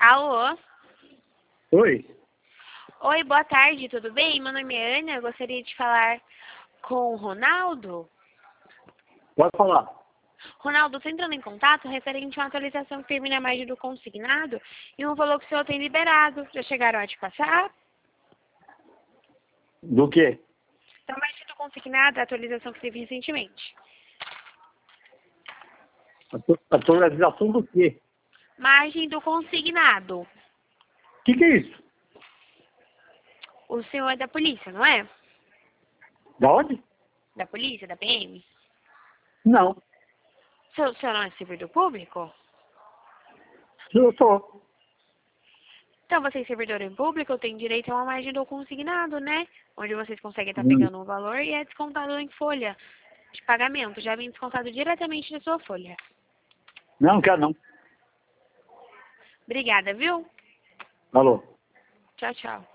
Alô? Oi, Oi, boa tarde, tudo bem? Meu nome é Ana, eu gostaria de falar com o Ronaldo. pode falar. Ronaldo, estou entrando em contato referente a uma atualização que termina mais do consignado e um valor que o senhor tem liberado. Já chegaram a te passar? Do quê? Então, mais do consignado, a atualização que teve recentemente. Atualização do quê? Margem do consignado. O que é isso? O senhor é da polícia, não é? Da onde? Da polícia, da PM? Não, O senhor não é servidor público? eu sou. Então, vocês, servidor público, têm direito a uma margem do consignado, né? Onde vocês conseguem estar Hum. pegando um valor e é descontado em folha de pagamento. Já vem descontado diretamente da sua folha. Não quero não. Obrigada, viu? Alô. Tchau, tchau.